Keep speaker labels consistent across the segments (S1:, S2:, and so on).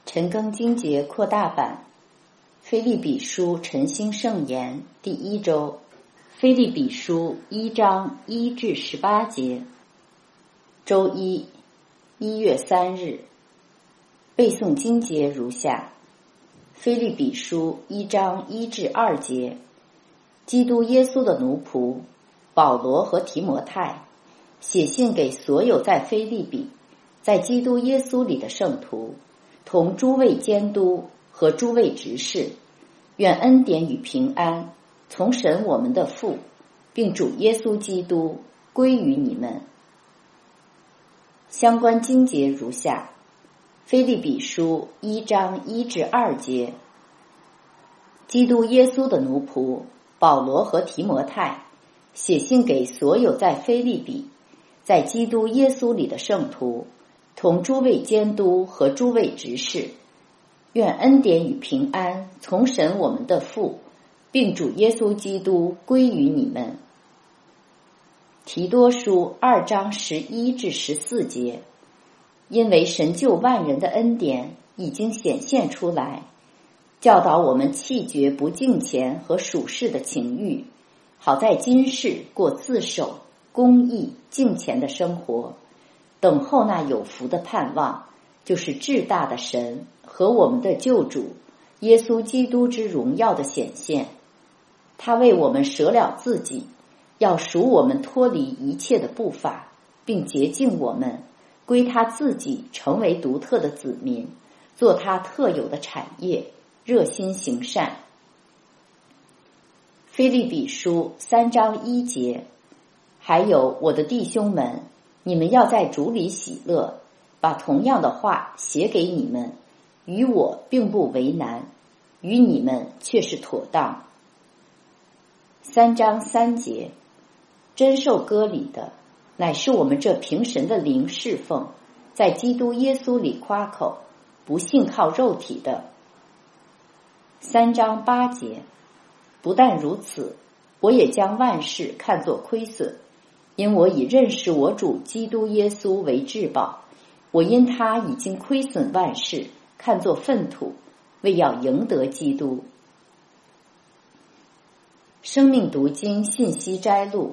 S1: 陈庚经节扩大版，腓立比书晨星圣言第一周，腓立比书1章1至18节。周一，1月3日，背诵经节如下：腓立比书1章1至2节，基督耶稣的奴仆保罗和提摩太写信给所有在腓立比，在基督耶稣里的圣徒，同诸位监督和诸位执事，愿恩典与平安从神我们的父，并主耶稣基督归于你们。相关经节如下：腓立比书1章1至2节，基督耶稣的奴仆保罗和提摩太写信给所有在腓立比，在基督耶稣里的圣徒，同诸位监督和诸位执事，愿恩典与平安从神我们的父，并主耶稣基督归于你们。提多书2章11至14节，因为神救万人的恩典已经显现出来，教导我们弃绝不敬虔和属世的情欲，好在今世过自守、公义、敬虔的生活，等候那有福的盼望，就是至大的神和我们的救主耶稣基督之荣耀的显现。他为我们舍了自己，要赎我们脱离一切的不法，并洁净我们，归他自己，成为独特的子民，做他特有的产业，热心行善。腓立比书3章1节，还有我的弟兄们，你们要在主里喜乐，把同样的话写给你们，与我并不为难，与你们却是妥当。3章3节，真受割礼的，乃是我们这凭神的灵侍奉，在基督耶稣里夸口，不信靠肉体的。3章8节，不但如此，我也将万事看作亏损，因我以认识我主基督耶稣为至宝，我因他已经亏损万事，看作粪土，为要赢得基督。生命读经信息摘录。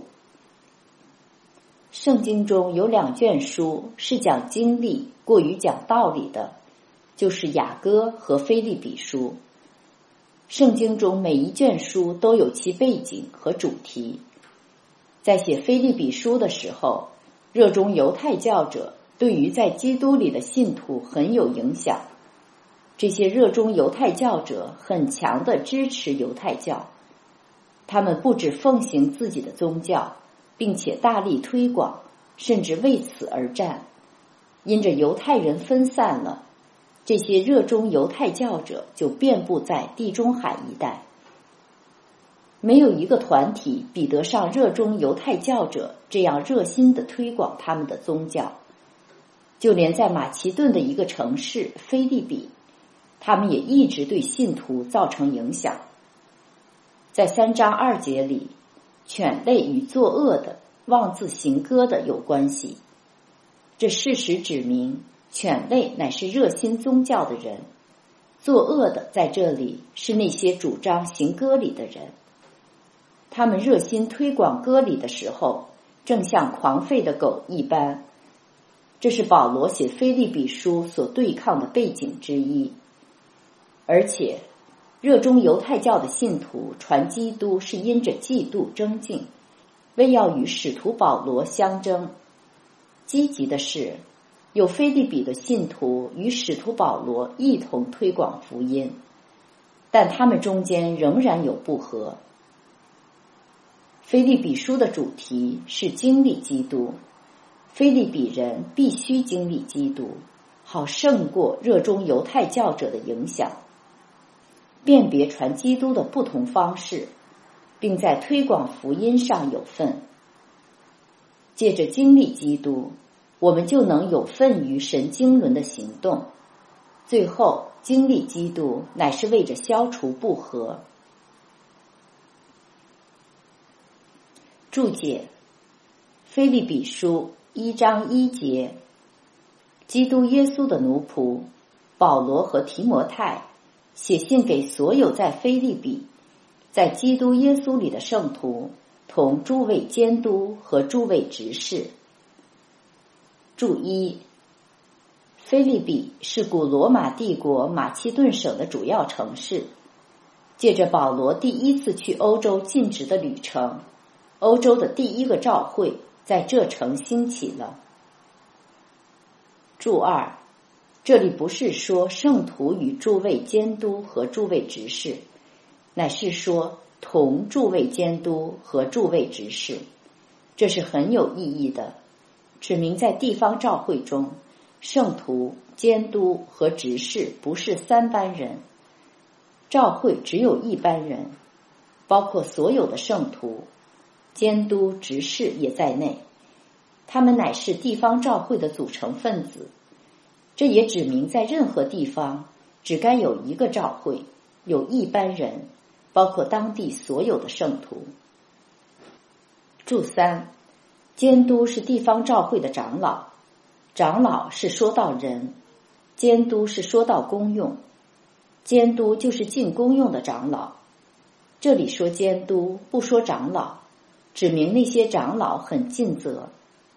S1: 圣经中有2卷书是讲经历过于讲道理的，就是雅歌和腓立比书。圣经中每一卷书都有其背景和主题。在写腓立比书的时候，热衷犹太教者对于在基督里的信徒很有影响。这些热衷犹太教者很强地支持犹太教，他们不只奉行自己的宗教，并且大力推广，甚至为此而战。因着犹太人分散了，这些热衷犹太教者就遍布在地中海一带。没有一个团体比得上热衷犹太教者这样热心地推广他们的宗教。就连在马其顿的一个城市腓立比，他们也一直对信徒造成影响。在3章2节里，犬类与作恶的、妄自行歌的有关系。这事实指明，犬类乃是热心宗教的人，作恶的在这里是那些主张行割礼的人。他们热心推广割礼的时候，正像狂吠的狗一般。这是保罗写腓立比书所对抗的背景之一。而且热衷犹太教的信徒传基督是因着嫉妒争竞，为要与使徒保罗相争。积极的是，有腓立比的信徒与使徒保罗一同推广福音，但他们中间仍然有不和。腓立比书的主题是经历基督，腓立比人必须经历基督，好胜过热衷犹太教者的影响，辨别传基督的不同方式，并在推广福音上有份。借着经历基督，我们就能有份于神经纶的行动。最后，经历基督乃是为着消除不和。注解：腓立比书1章1节，基督耶稣的奴仆保罗和提摩太写信给所有在腓立比在基督耶稣里的圣徒，同诸位监督和诸位执事。注一：腓立比是古罗马帝国马其顿省的主要城市。借着保罗第一次去欧洲尽职的旅程，欧洲的第一个教会在这城兴起了。注二：这里不是说圣徒与诸位监督和诸位执事，乃是说同诸位监督和诸位执事，这是很有意义的，指明在地方教会中，圣徒、监督和执事不是三班人，教会只有一班人，包括所有的圣徒，监督、执事也在内，他们乃是地方教会的组成分子。这也指明在任何地方只该有一个教会，有一班人，包括当地所有的圣徒。注三：监督是地方教会的长老，长老是说到人，监督是说到公用，监督就是尽公用的长老。这里说监督，不说长老，指明那些长老很尽责。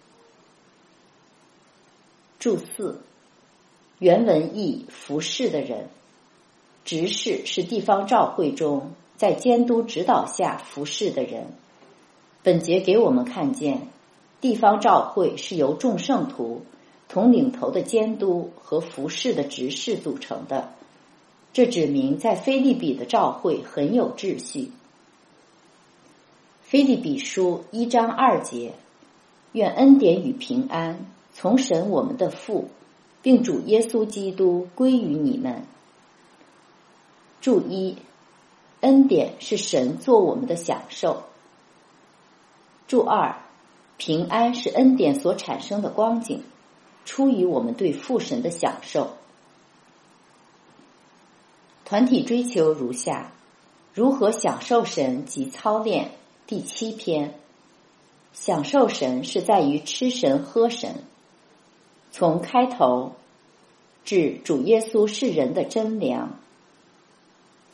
S1: 注四：原文译服侍的人，执事是地方教会中在监督指导下服侍的人。本节给我们看见，地方教会是由众圣徒同领头的监督和服侍的执事组成的，这指明在腓立比的教会很有秩序。腓立比书1章2节：愿恩典与平安从神我们的父并主耶稣基督归于你们。注一：恩典是神做我们的享受。注二：平安是恩典所产生的光景，出于我们对父神的享受。团体追求如下：如何享受神及操练，第7篇。享受神是在于吃神喝神。从开头至主耶稣是人的真粮，